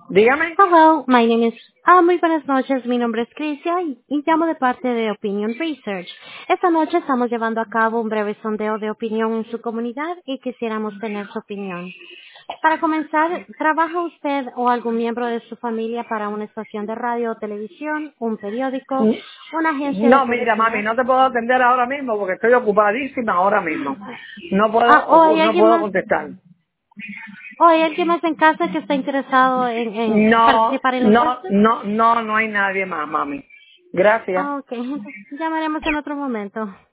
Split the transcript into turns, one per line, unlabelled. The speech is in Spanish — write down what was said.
Dígame.
Hello, my name is... muy buenas noches, mi nombre es Crisia y llamo de parte de Opinion Research. Esta noche estamos llevando a cabo un breve sondeo de opinión en su comunidad y quisiéramos tener su opinión. Para comenzar, ¿trabaja usted o algún miembro de su familia para una estación de radio o televisión, un periódico, una agencia de
No, mira, mami,
publicidad?
no te puedo atender ahora mismo porque estoy ocupadísima ahora mismo. No
¿O
puedo,
hay
no
alguien
puedo
más?
contestar.
¿O hay alguien más en casa que está interesado en
No,
participar en la
no,
encuesta?
no, no, no hay nadie más, mami. Gracias.
Ok, entonces llamaremos en otro momento.